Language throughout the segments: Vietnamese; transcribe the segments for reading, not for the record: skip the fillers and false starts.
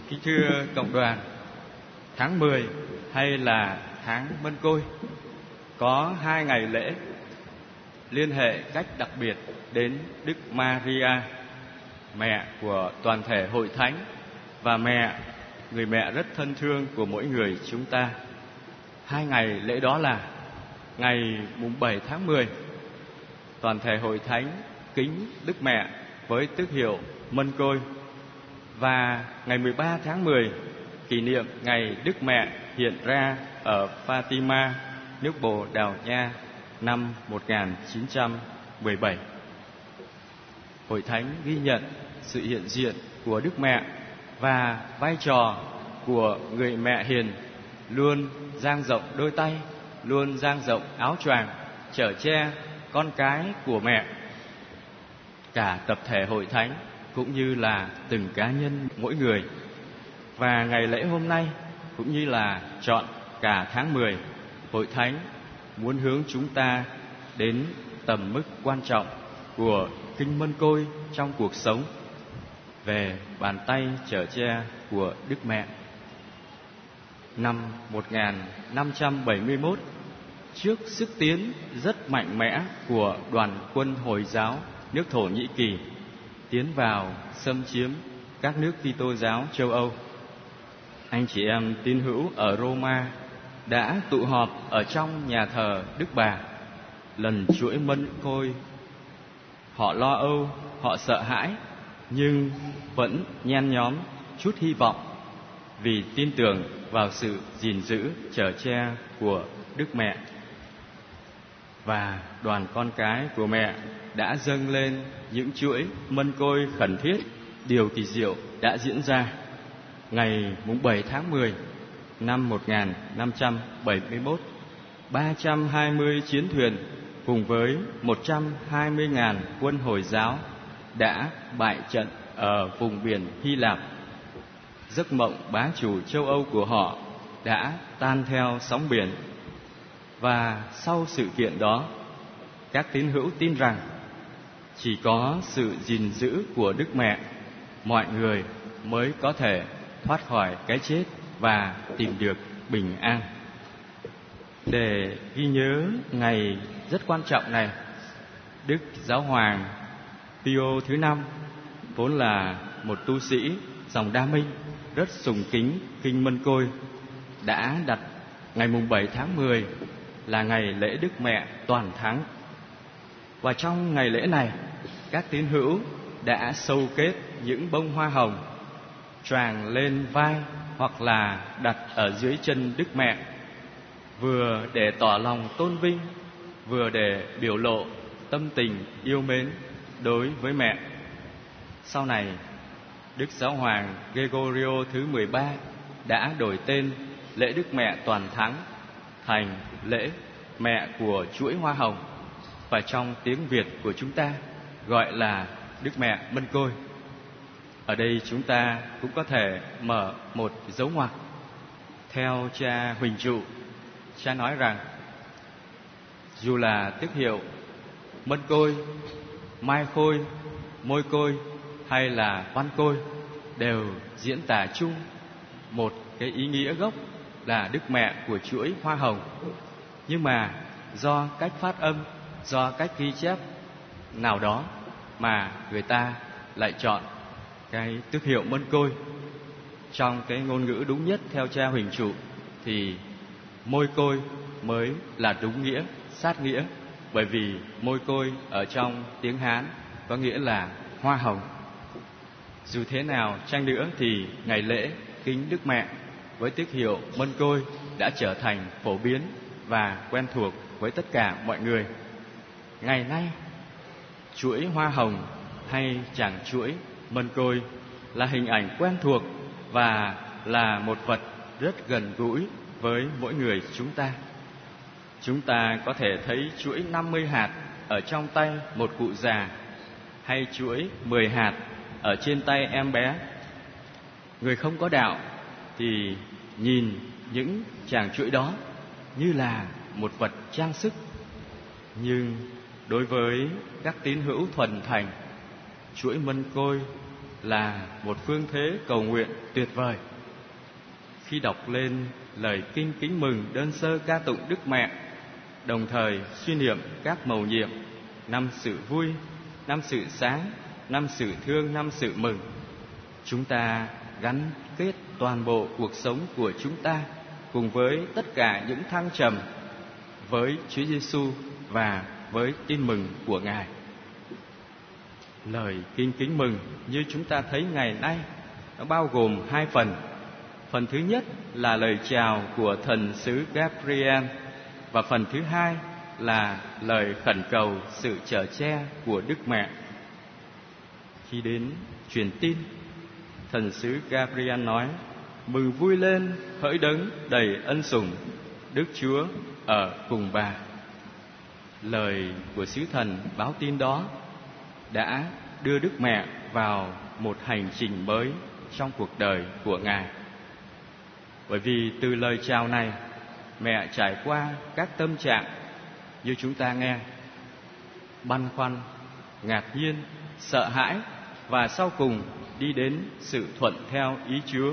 Kính thưa cộng đoàn, tháng 10 hay là tháng Mân Côi có 2 ngày lễ liên hệ cách đặc biệt đến Đức Maria, mẹ của toàn thể hội thánh và người mẹ rất thân thương của mỗi người chúng ta. 2 ngày lễ đó là ngày mùng 7 tháng 10, toàn thể hội thánh kính Đức Mẹ với tước hiệu Mân Côi, và ngày 13 tháng 10 kỷ niệm ngày Đức Mẹ hiện ra ở Fatima, nước Bồ Đào Nha năm 1917. Hội thánh ghi nhận sự hiện diện của Đức Mẹ và vai trò của người mẹ hiền, luôn dang rộng đôi tay, luôn dang rộng áo choàng chở che con cái của mẹ. Cả tập thể hội thánh cũng như là từng cá nhân mỗi người. Và ngày lễ hôm nay cũng như là trọn cả tháng 10, hội thánh muốn hướng chúng ta đến tầm mức quan trọng của Kinh Mân Côi trong cuộc sống, về bàn tay chở che của Đức Mẹ. Năm 1571, trước sức tiến rất mạnh mẽ của đoàn quân Hồi giáo nước Thổ Nhĩ Kỳ tiến vào xâm chiếm các nước Kitô giáo châu Âu, anh chị em tín hữu ở Roma đã tụ họp ở trong nhà thờ Đức Bà, lần chuỗi Mân Côi. Họ lo âu, họ sợ hãi, nhưng vẫn nhen nhóm chút hy vọng vì tin tưởng vào sự gìn giữ chở che của Đức Mẹ. Và đoàn con cái của mẹ đã dâng lên những chuỗi Mân Côi khẩn thiết. Điều kỳ diệu đã diễn ra. Ngày mùng 7 tháng 10 năm 1571, 320 chiến thuyền cùng với 120.000 quân Hồi giáo đã bại trận ở vùng biển Hy Lạp. Giấc mộng bá chủ châu Âu của họ đã tan theo sóng biển. Và sau sự kiện đó, các tín hữu tin rằng chỉ có sự gìn giữ của Đức Mẹ, mọi người mới có thể thoát khỏi cái chết và tìm được bình an. Để ghi nhớ ngày rất quan trọng này, Đức Giáo hoàng Pio thứ 5, vốn là một tu sĩ dòng Đa Minh rất sùng kính Kinh Mân Côi, đã đặt ngày mùng 7 tháng 10 là ngày lễ Đức Mẹ toàn thắng. Và trong ngày lễ này, các tín hữu đã sâu kết những bông hoa hồng choàng lên vai hoặc là đặt ở dưới chân Đức Mẹ, vừa để tỏ lòng tôn vinh, vừa để biểu lộ tâm tình yêu mến đối với mẹ. Sau này, Đức Giáo hoàng Gregorio thứ 13 đã đổi tên lễ Đức Mẹ toàn thắng thành lễ Mẹ của chuỗi hoa hồng, và trong tiếng Việt của chúng ta gọi là Đức Mẹ Mân Côi. Ở đây chúng ta cũng có thể mở một dấu ngoặc. Theo cha Huỳnh Trụ, cha nói rằng dù là tước hiệu Mân Côi, Mai Khôi, Môi Côi hay là Văn Côi đều diễn tả chung một cái ý nghĩa gốc là Đức Mẹ của chuỗi hoa hồng. Nhưng mà do cách phát âm, do cách ghi chép nào đó mà người ta lại chọn cái tước hiệu Mân Côi. Trong cái ngôn ngữ đúng nhất theo cha Huỳnh Trụ thì Môi Côi mới là đúng nghĩa, sát nghĩa, bởi vì Môi Côi ở trong tiếng Hán có nghĩa là hoa hồng. Dù thế nào chăng nữa thì ngày lễ kính Đức Mẹ với tước hiệu Mân Côi đã trở thành phổ biến và quen thuộc với tất cả mọi người. Ngày nay, chuỗi hoa hồng hay chàng chuỗi Mân Côi là hình ảnh quen thuộc và là một vật rất gần gũi với mỗi người chúng ta. Chúng ta có thể thấy chuỗi 50 hạt ở trong tay một cụ già, hay chuỗi 10 hạt ở trên tay em bé. Người không có đạo thì nhìn những chàng chuỗi đó như là một vật trang sức. Nhưng đối với các tín hữu thuần thành, chuỗi Mân Côi là một phương thế cầu nguyện tuyệt vời. Khi đọc lên lời kinh kính mừng đơn sơ ca tụng Đức Mẹ, đồng thời suy niệm các mầu nhiệm: năm sự vui, năm sự sáng, năm sự thương, năm sự mừng, chúng ta gắn kết toàn bộ cuộc sống của chúng ta cùng với tất cả những thăng trầm với Chúa Giêsu và với tin mừng của Ngài. Lời kinh kính mừng như chúng ta thấy ngày nay nó bao gồm hai phần. Phần thứ nhất là lời chào của thần sứ Gabriel, và phần thứ hai là lời khẩn cầu sự chở che của Đức Mẹ. Khi đến truyền tin, thần sứ Gabriel nói: mừng vui lên, hỡi đấng đầy ân sủng, Đức Chúa ở cùng bà. Lời của sứ thần báo tin đó đã đưa Đức Mẹ vào một hành trình mới trong cuộc đời của Ngài. Bởi vì từ lời chào này, mẹ trải qua các tâm trạng như chúng ta nghe: băn khoăn, ngạc nhiên, sợ hãi, và sau cùng đi đến sự thuận theo ý Chúa.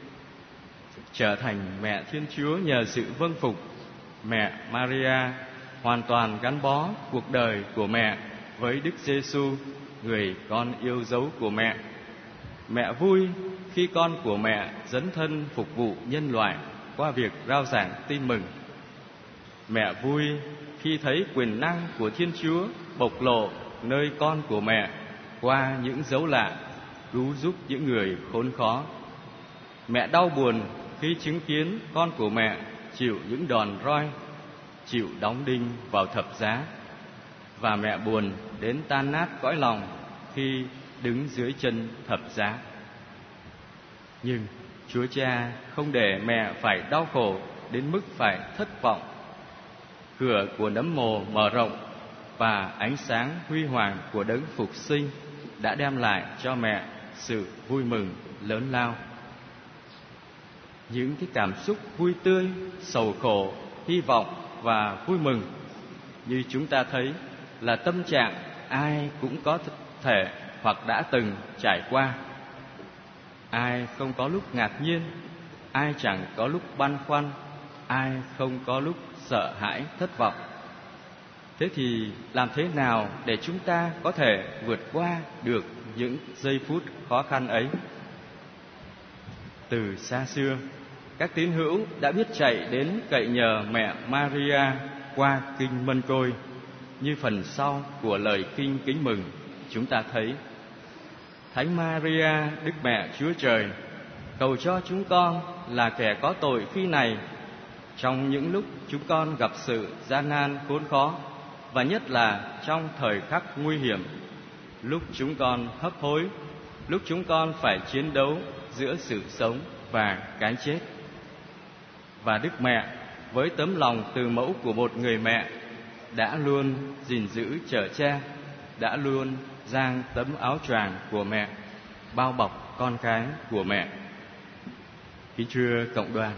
Trở thành mẹ Thiên Chúa nhờ sự vâng phục, mẹ Maria hoàn toàn gắn bó cuộc đời của mẹ với Đức Giêsu, người con yêu dấu của mẹ. Mẹ vui khi con của mẹ dấn thân phục vụ nhân loại qua việc rao giảng tin mừng. Mẹ vui khi thấy quyền năng của Thiên Chúa bộc lộ nơi con của mẹ qua những dấu lạ cứu giúp những người khốn khó. Mẹ đau buồn khi chứng kiến con của mẹ chịu những đòn roi, chịu đóng đinh vào thập giá. Và mẹ buồn đến tan nát cõi lòng khi đứng dưới chân thập giá. Nhưng Chúa Cha không để mẹ phải đau khổ đến mức phải thất vọng. Cửa của nấm mồ mở rộng và ánh sáng huy hoàng của đấng phục sinh đã đem lại cho mẹ sự vui mừng lớn lao. Những cái cảm xúc vui tươi, sầu khổ, hy vọng và vui mừng như chúng ta thấy là tâm trạng ai cũng có thể hoặc đã từng trải qua. Ai không có lúc ngạc nhiên, ai chẳng có lúc băn khoăn, ai không có lúc sợ hãi, thất vọng. Thế thì làm thế nào để chúng ta có thể vượt qua được những giây phút khó khăn ấy? Từ xa xưa, các tín hữu đã biết chạy đến cậy nhờ mẹ Maria qua kinh Mân Côi. Như phần sau của lời kinh kính mừng, chúng ta thấy: Thánh Maria, Đức Mẹ Chúa Trời, cầu cho chúng con là kẻ có tội khi này, trong những lúc chúng con gặp sự gian nan khốn khó, và nhất là trong thời khắc nguy hiểm, lúc chúng con hấp hối, lúc chúng con phải chiến đấu giữa sự sống và cái chết. Và Đức Mẹ với tấm lòng từ mẫu của một người mẹ đã luôn gìn giữ chở che, đã luôn giang tấm áo choàng của mẹ bao bọc con cái của mẹ. Kính thưa cộng đoàn,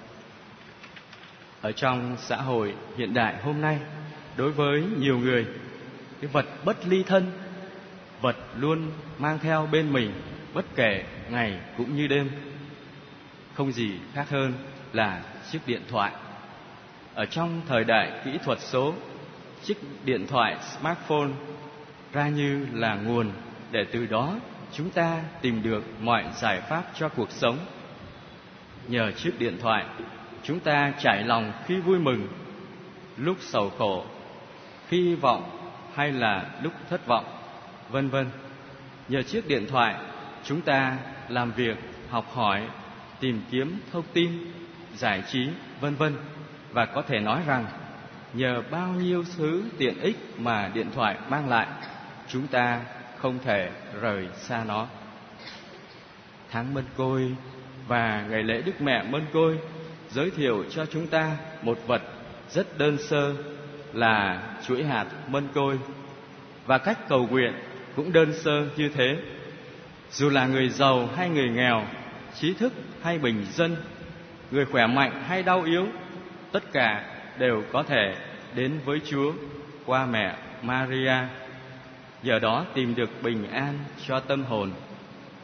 ở trong xã hội hiện đại hôm nay, đối với nhiều người, cái vật bất ly thân, vật luôn mang theo bên mình bất kể ngày cũng như đêm, không gì khác hơn là chiếc điện thoại. Ở trong thời đại kỹ thuật số, chiếc điện thoại smartphone ra như là nguồn để từ đó chúng ta tìm được mọi giải pháp cho cuộc sống. Nhờ chiếc điện thoại, chúng ta trải lòng khi vui mừng, lúc sầu khổ, khi hy vọng hay là lúc thất vọng, vân vân. Nhờ chiếc điện thoại, chúng ta làm việc, học hỏi, tìm kiếm thông tin, giải trí, vân vân. Và có thể nói rằng, nhờ bao nhiêu thứ tiện ích mà điện thoại mang lại, chúng ta không thể rời xa nó. Tháng Mân Côi và ngày lễ Đức Mẹ Mân Côi giới thiệu cho chúng ta một vật rất đơn sơ là chuỗi hạt mân côi, và cách cầu nguyện cũng đơn sơ như thế. Dù là người giàu hay người nghèo, trí thức hay bình dân, người khỏe mạnh hay đau yếu, tất cả đều có thể đến với Chúa qua mẹ Maria, nhờ đó tìm được bình an cho tâm hồn.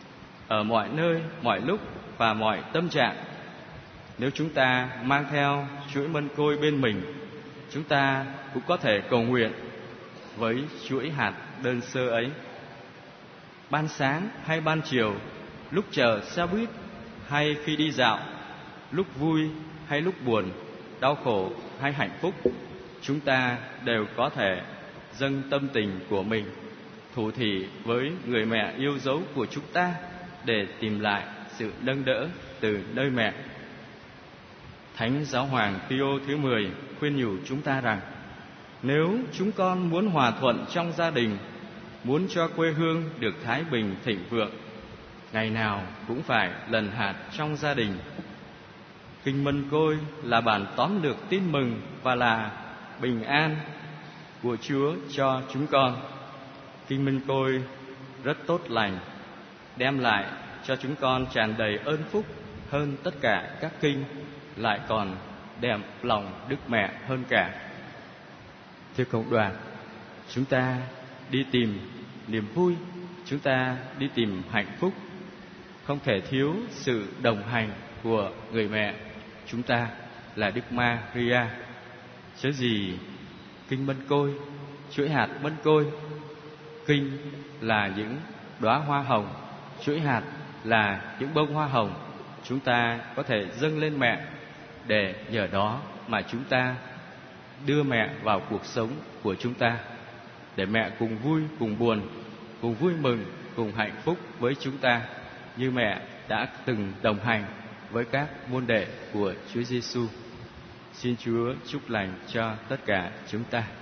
ở mọi nơi, mọi lúc và mọi tâm trạng. Nếu chúng ta mang theo chuỗi mân côi bên mình, chúng ta cũng có thể cầu nguyện với chuỗi hạt đơn sơ ấy. Ban sáng hay ban chiều, lúc chờ xe buýt hay khi đi dạo, lúc vui hay lúc buồn, đau khổ hay hạnh phúc, chúng ta đều có thể dâng tâm tình của mình thủ thỉ với người mẹ yêu dấu của chúng ta để tìm lại sự nâng đỡ từ nơi mẹ. Thánh Giáo hoàng Pio thứ 10 khuyên nhủ chúng ta rằng, nếu chúng con muốn hòa thuận trong gia đình, muốn cho quê hương được thái bình thịnh vượng, ngày nào cũng phải lần hạt trong gia đình. Kinh Mân Côi là bản tóm lược tin mừng và là bình an của Chúa cho chúng con. Kinh Mân Côi rất tốt lành, đem lại cho chúng con tràn đầy ơn phúc hơn tất cả các kinh, lại còn đẹp lòng Đức Mẹ hơn cả. Thưa cộng đoàn, chúng ta đi tìm niềm vui, chúng ta đi tìm hạnh phúc, không thể thiếu sự đồng hành của người mẹ chúng ta là Đức Maria. Chớ gì kinh Mân Côi, chuỗi hạt mân côi, kinh là những đóa hoa hồng, chuỗi hạt là những bông hoa hồng chúng ta có thể dâng lên mẹ, để nhờ đó mà chúng ta đưa mẹ vào cuộc sống của chúng ta, để mẹ cùng vui, cùng buồn, cùng vui mừng, cùng hạnh phúc với chúng ta, như mẹ đã từng đồng hành với các môn đệ của Chúa Giêsu. Xin Chúa chúc lành cho tất cả chúng ta.